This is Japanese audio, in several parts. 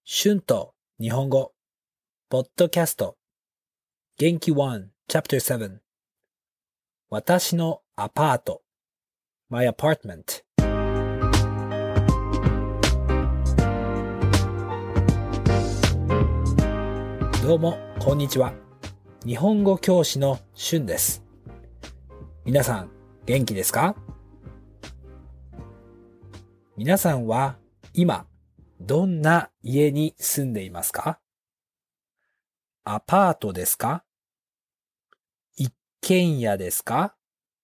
春と日本語ポッドキャスト元気1 Chapter 7私のアパート My apartment どうもこんにちは。日本語教師の春です。皆さん元気ですか？皆さんは今どんな家に住んでいますか？アパートですか？一軒家ですか？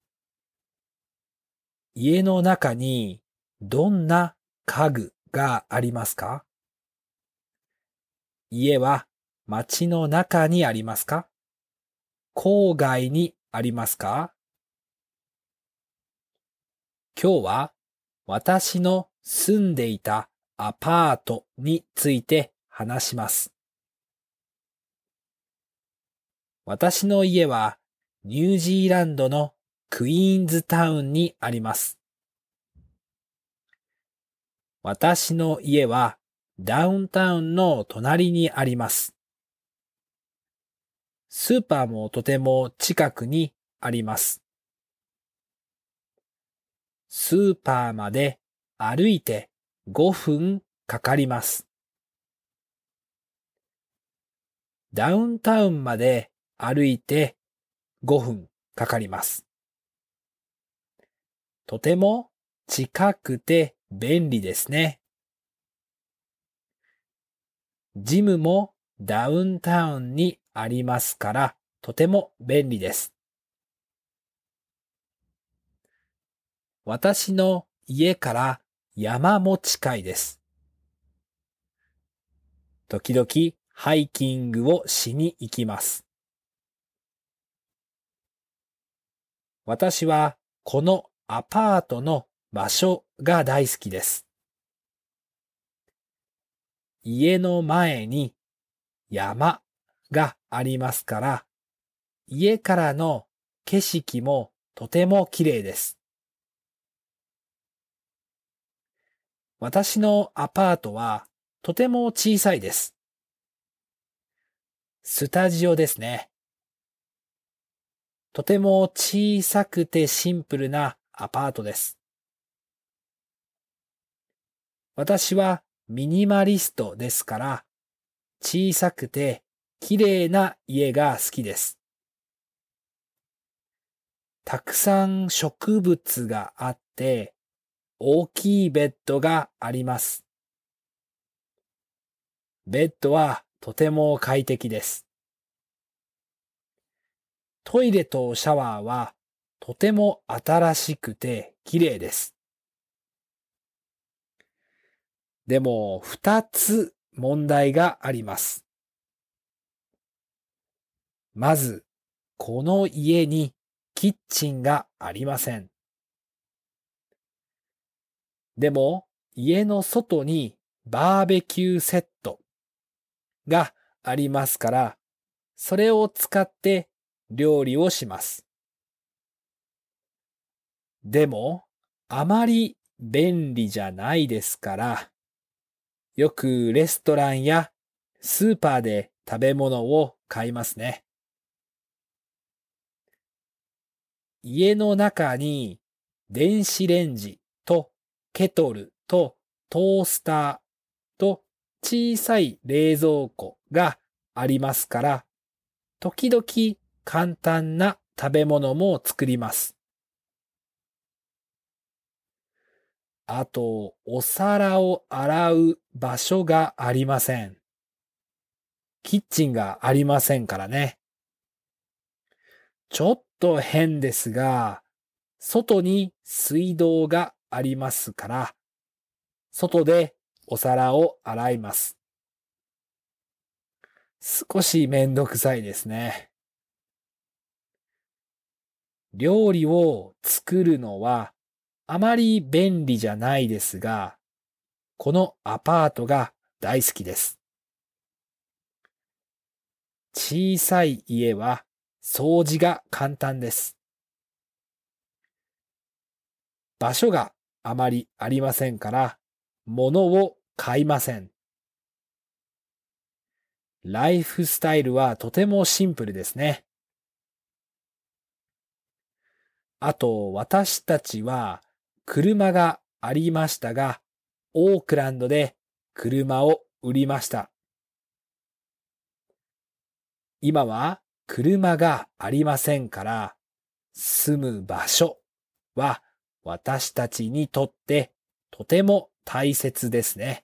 家の中にどんな家具がありますか？家は街の中にありますか？郊外にありますか？今日は私の住んでいたアパートについて話します。私の家はニュージーランドのクイーンズタウンにあります。私の家はダウンタウンの隣にあります。スーパーもとても近くにあります。スーパーまで歩いて5分かかります。ダウンタウンまで歩いて5分かかります。とても近くて便利ですね。ジムもダウンタウンにありますからとても便利です。私の家から山も近いです。時々ハイキングをしに行きます。私はこのアパートの場所が大好きです。家の前に山がありますから、家からの景色もとても綺麗です。私のアパートはとても小さいです。スタジオですね。とても小さくてシンプルなアパートです。私はミニマリストですから、小さくて綺麗な家が好きです。たくさん植物があって、大きいベッドがあります。ベッドはとても快適です。トイレとシャワーはとても新しくて綺麗です。でも2つ問題があります。まず、この家にキッチンがありません。でも、家の外にバーベキューセットがありますから、それを使って料理をします。でも、あまり便利じゃないですから、よくレストランやスーパーで食べ物を買いますね。家の中に電子レンジとケトルとトースターと小さい冷蔵庫がありますから、時々簡単な食べ物も作ります。あと、お皿を洗う場所がありません。キッチンがありませんからね。ちょっと変ですが、外に水道がありますから、外でお皿を洗います。少しめんどくさいですね。料理を作るのはあまり便利じゃないですが、このアパートが大好きです。小さい家は掃除が簡単です。場所があまりありませんから、物を買いません。 ライフスタイルはとてもシンプルですね。あと、私たちは車がありましたが、オークランドで車を売りました。今は車がありませんから、住む場所は私たちにとってとても大切ですね。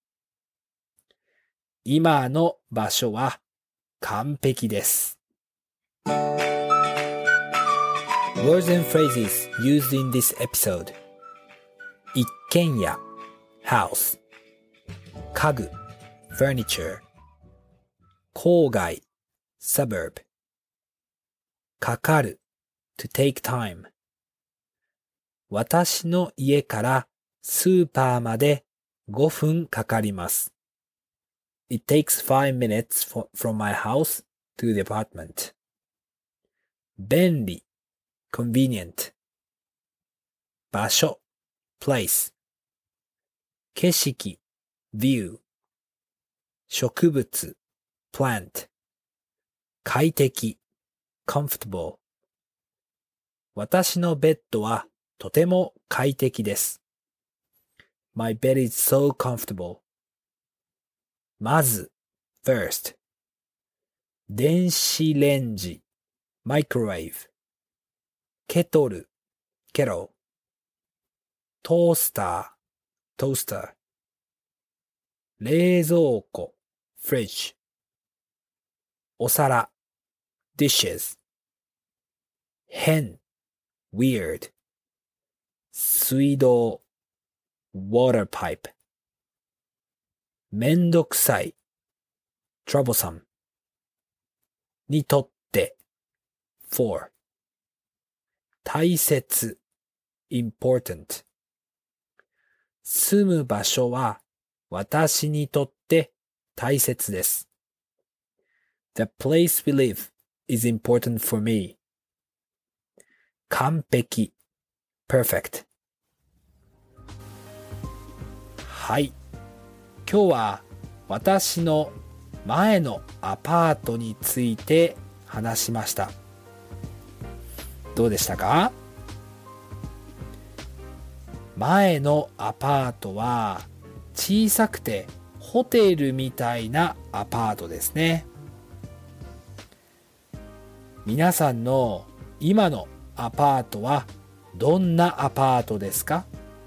今の場所は完璧です。Words and phrases used in this episode. 一軒家 house 家具 furniture 郊外 suburb かかる to take time 私の家からスーパーまで5分かかります。It takes 5 minutes from my house to the apartment. 便利 convenient 場所 place 景色 view 植物 plant 快適 comfortable 私のベッドはとても快適です。My bed is so comfortable. まず first 電子レンジ microwave ケトル kettle トースター toaster 冷蔵庫 fridge お皿 dishes 変 weird 水道 water pipe めんどくさい troublesome にとって for 大切 important 住む場所は私にとって大切です。The place we live is important for me. 完璧 perfect はい。今日は私の前のアパートについて話しました。どうでしたか？前のアパートは小さくてホテルみたいなアパートですね。皆さんの今のアパートはどんなアパートですか？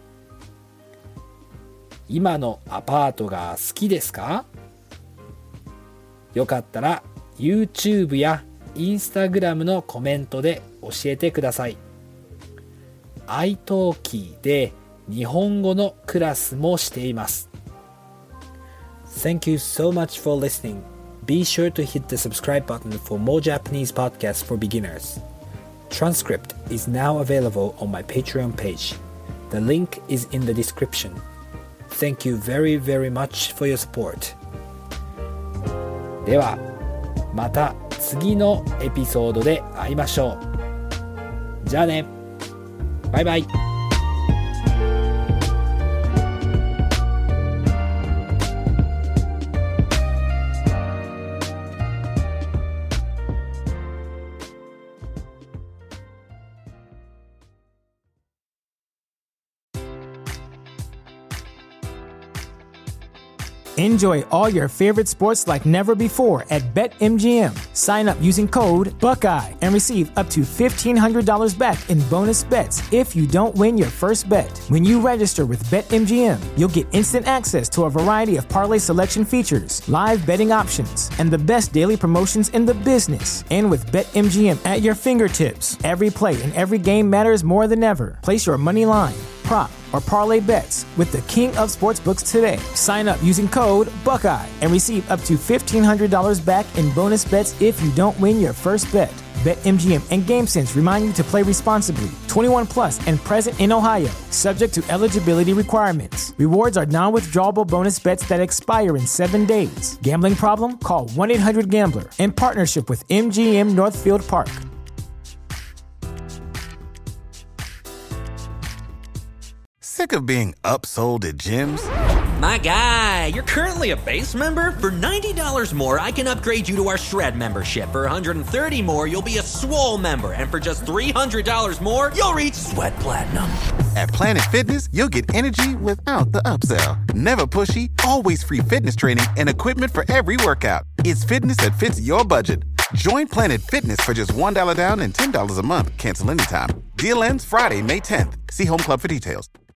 今のアパートが好きですか？よかったら YouTube や Instagram のコメントで教えてください。iTalki で日本語のクラスもしています。Thank you so much for listening. Be sure to hit the subscribe button for more Japanese podcasts for beginners. Transcript is now available on my Patreon page. The link is in the description. Thank you very, very much for your support. では、また次のエピソードで会いましょう。じゃあね。バイバイ。 Enjoy all your favorite sports like never before at BetMGM. Sign up using code Buckeye and receive up to $1,500 back in bonus bets if you don't win your first bet. When you register with BetMGM, you'll get instant access to a variety of parlay selection features, live betting options, and the best daily promotions in the business. And with BetMGM at your fingertips, every play and every game matters more than ever. Place your money line, prop, or parlay bets with the king of sportsbooks today. Sign up using code Buckeye and receive up to $1,500 back in bonus bets if you don't win your first bet. BetMGM and GameSense remind you to play responsibly. 21 plus and present in Ohio, subject to eligibility requirements. Rewards are non-withdrawable bonus bets that expire in 7 days. Gambling problem? Call 1-800-GAMBLER. In partnership with MGM Northfield Park. Sick of being upsold at gyms? My guy, you're currently a base member? For $90 more, I can upgrade you to our Shred membership. For $130 more, you'll be a Swole member. And for just $300 more, you'll reach Sweat Platinum. At Planet Fitness, you'll get energy without the upsell. Never pushy, always free fitness training and equipment for every workout. It's fitness that fits your budget. Join Planet Fitness for just $1 down and $10 a month. Cancel anytime. Deal ends Friday, May 10th. See Home Club for details.